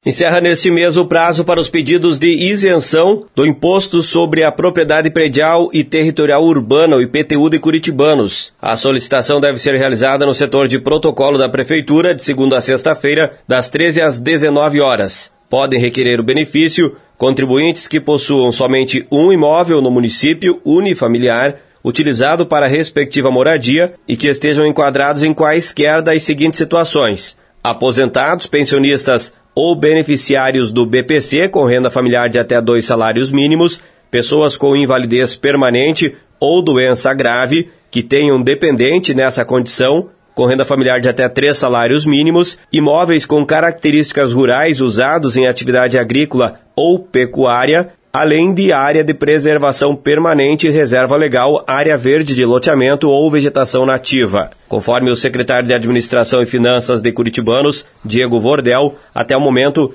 Encerra neste mês o prazo para os pedidos de isenção do Imposto sobre a Propriedade Predial e Territorial Urbana, o IPTU de curitibanos. A solicitação deve ser realizada no setor de protocolo da Prefeitura, de segunda a sexta-feira, das 13 às 19 horas. Podem requerer o benefício contribuintes que possuam somente um imóvel no município unifamiliar, utilizado para a respectiva moradia e que estejam enquadrados em quaisquer das seguintes situações: aposentados, pensionistas ou beneficiários do BPC com renda familiar de até 2 salários mínimos, pessoas com invalidez permanente ou doença grave que tenham dependente nessa condição, com renda familiar de até 3 salários mínimos, imóveis com características rurais usados em atividade agrícola ou pecuária, além de área de preservação permanente, reserva legal, área verde de loteamento ou vegetação nativa. Conforme o secretário de Administração e Finanças de Curitibanos, Diego Vordel, até o momento,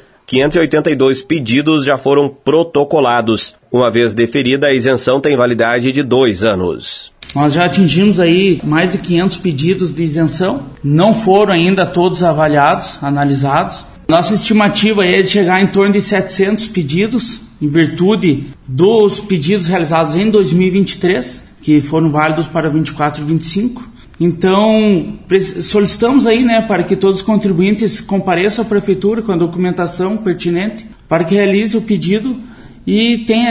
582 pedidos já foram protocolados. Uma vez deferida, a isenção tem validade de 2 anos. Nós já atingimos aí mais de 500 pedidos de isenção. Não foram ainda todos avaliados, analisados. Nossa estimativa é de chegar em torno de 700 pedidos, em virtude dos pedidos realizados em 2023, que foram válidos para 24 e 25. Então, solicitamos aí, para que todos os contribuintes compareçam à Prefeitura com a documentação pertinente para que realize o pedido e tenha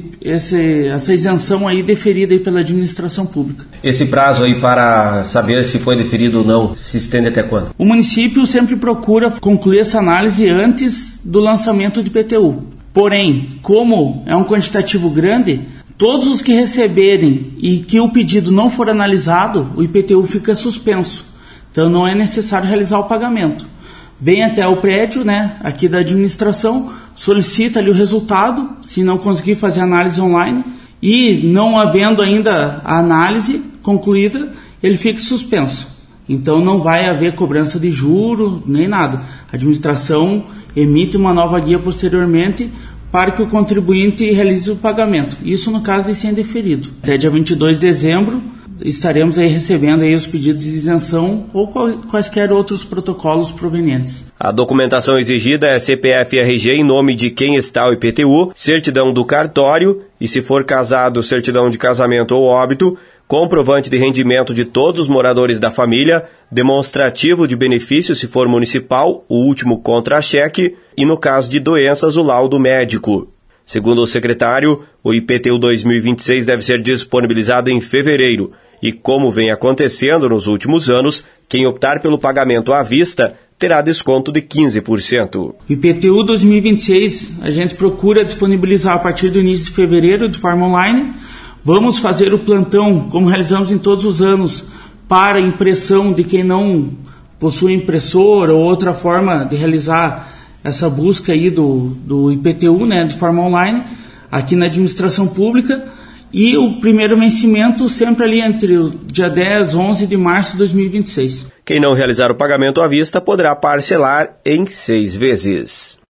essa isenção aí deferida aí pela administração pública. Esse prazo aí para saber se foi deferido ou não, se estende até quando? O município sempre procura concluir essa análise antes do lançamento do IPTU. Porém, como é um quantitativo grande, todos os que receberem e que o pedido não for analisado, o IPTU fica suspenso. Então não é necessário realizar o pagamento. Vem até o prédio, aqui da administração, solicita ali o resultado, se não conseguir fazer a análise online, e não havendo ainda a análise concluída, ele fica suspenso. Então não vai haver cobrança de juro, nem nada. A administração emite uma nova guia posteriormente para que o contribuinte realize o pagamento. Isso no caso de ser indeferido. Até dia 22 de dezembro estaremos aí recebendo aí os pedidos de isenção ou quaisquer outros protocolos provenientes. A documentação exigida é CPF e RG em nome de quem está o IPTU, certidão do cartório e, se for casado, certidão de casamento ou óbito, comprovante de rendimento de todos os moradores da família, demonstrativo de benefício se for municipal, o último contra-cheque e, no caso de doenças, o laudo médico. Segundo o secretário, o IPTU 2026 deve ser disponibilizado em fevereiro e, como vem acontecendo nos últimos anos, quem optar pelo pagamento à vista terá desconto de 15%. O IPTU 2026 a gente procura disponibilizar a partir do início de fevereiro de forma online. Vamos fazer o plantão, como realizamos em todos os anos, para impressão de quem não possui impressora ou outra forma de realizar essa busca aí do IPTU, de forma online, aqui na administração pública. E o primeiro vencimento sempre ali entre o dia 10 e 11 de março de 2026. Quem não realizar o pagamento à vista poderá parcelar em 6 vezes.